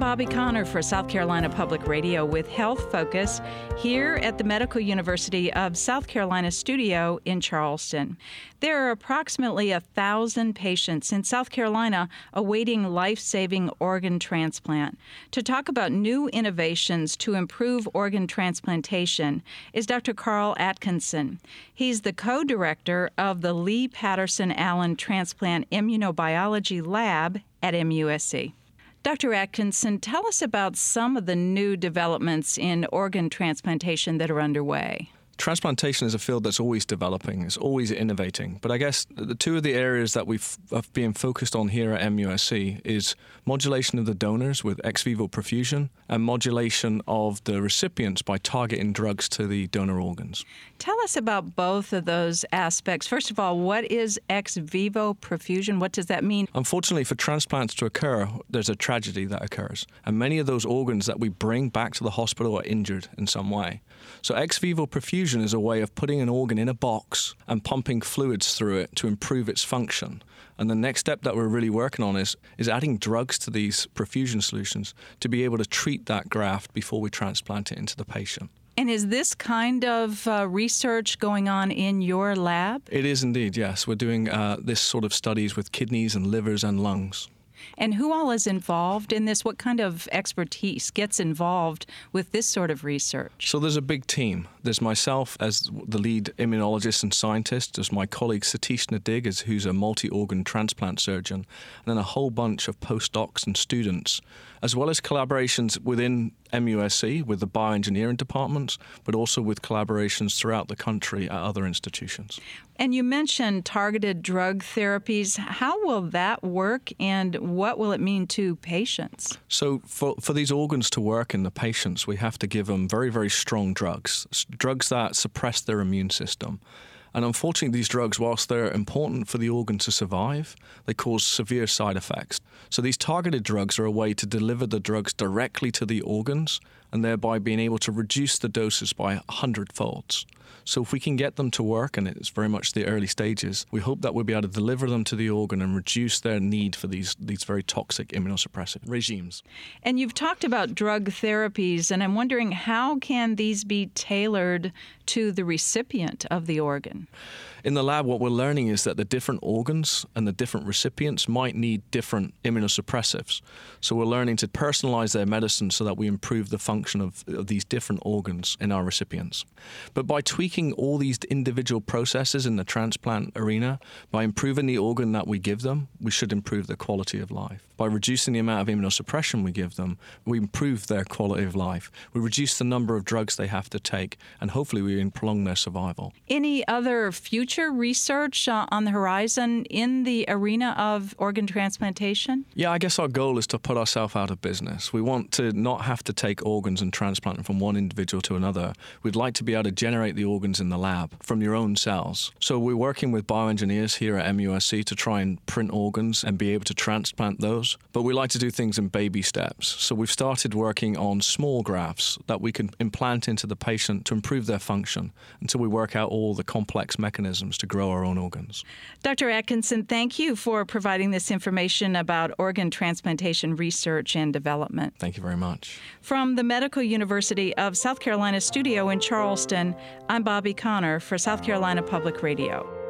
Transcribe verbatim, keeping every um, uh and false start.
Bobby Connor for South Carolina Public Radio with Health Focus here at the Medical University of South Carolina studio in Charleston. There are approximately a thousand patients in South Carolina awaiting life-saving organ transplant. To talk about new innovations to improve organ transplantation is Doctor Carl Atkinson. He's the co-director of the Lee Patterson Allen Transplant Immunobiology Lab at M U S C. Doctor Atkinson, tell us about some of the new developments in organ transplantation that are underway. Transplantation is a field that's always developing, it's always innovating. But I guess the two of the areas that we've have been focused on here at M U S C is modulation of the donors with ex vivo perfusion and modulation of the recipients by targeting drugs to the donor organs. Tell us about both of those aspects. First of all, what is ex vivo perfusion? What does that mean? Unfortunately, for transplants to occur, there's a tragedy that occurs. And many of those organs that we bring back to the hospital are injured in some way. So ex vivo perfusion is a way of putting an organ in a box and pumping fluids through it to improve its function. And the next step that we're really working on is, is adding drugs to these perfusion solutions to be able to treat that graft before we transplant it into the patient. And is this kind of uh, research going on in your lab? It is indeed, yes. We're doing uh, this sort of studies with kidneys and livers and lungs. And who all is involved in this? What kind of expertise gets involved with this sort of research? So there's a big team. There's myself as the lead immunologist and scientist. There's my colleague Satish Nadig, as who's a multi-organ transplant surgeon, and then a whole bunch of postdocs and students, as well as collaborations within M U S C with the bioengineering departments, but also with collaborations throughout the country at other institutions. And you mentioned targeted drug therapies. How will that work, and what will it mean to patients? So for, for these organs to work in the patients, we have to give them very, very strong drugs, drugs that suppress their immune system. And unfortunately, these drugs, whilst they're important for the organ to survive, they cause severe side effects. So these targeted drugs are a way to deliver the drugs directly to the organs and thereby being able to reduce the doses by a hundredfolds. So if we can get them to work, and it's very much the early stages, we hope that we'll be able to deliver them to the organ and reduce their need for these, these very toxic immunosuppressive regimes. And you've talked about drug therapies, and I'm wondering how can these be tailored to the recipient of the organ? In the lab, what we're learning is that the different organs and the different recipients might need different immunosuppressives. So we're learning to personalize their medicine so that we improve the function of, of these different organs in our recipients. But by tweaking all these individual processes in the transplant arena, by improving the organ that we give them, we should improve their quality of life. By reducing the amount of immunosuppression we give them, we improve their quality of life. We reduce the number of drugs they have to take, and hopefully we prolong their survival. Any other future research uh, on the horizon in the arena of organ transplantation? Yeah, I guess our goal is to put ourselves out of business. We want to not have to take organs and transplant them from one individual to another. We'd like to be able to generate the organs in the lab from your own cells. So we're working with bioengineers here at M U S C to try and print organs and be able to transplant those. But we like to do things in baby steps. So we've started working on small grafts that we can implant into the patient to improve their function until we work out all the complex mechanisms to grow our own organs. Doctor Atkinson, thank you for providing this information about organ transplantation research and development. Thank you very much. From the Medical University of South Carolina studio in Charleston, I'm Bobby Connor for South Carolina Public Radio.